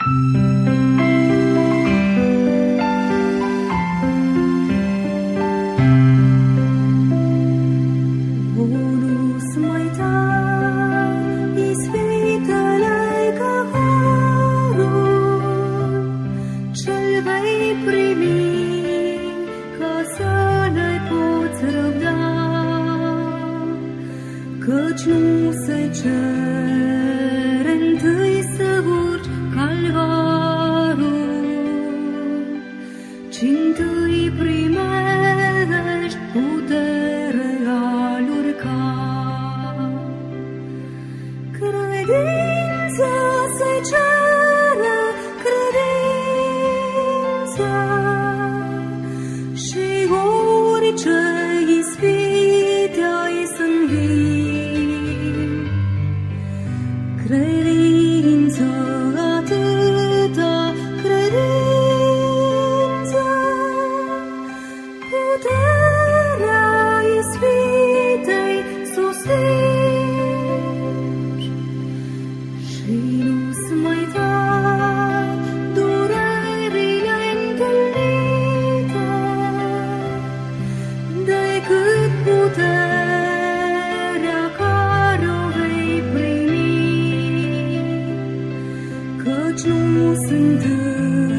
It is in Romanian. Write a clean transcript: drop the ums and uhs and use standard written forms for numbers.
Căci nu se cere întâi să urci calvarul, ci întâi primești puterea lui urca. Credința se cere, credința, și orice ispite ai să-nvii. Credința, atâta credință, puterea ispitei susțingi. Și nu-ți mai da durerile întâlnite, decât puterea care o vei primi, căci nu sunt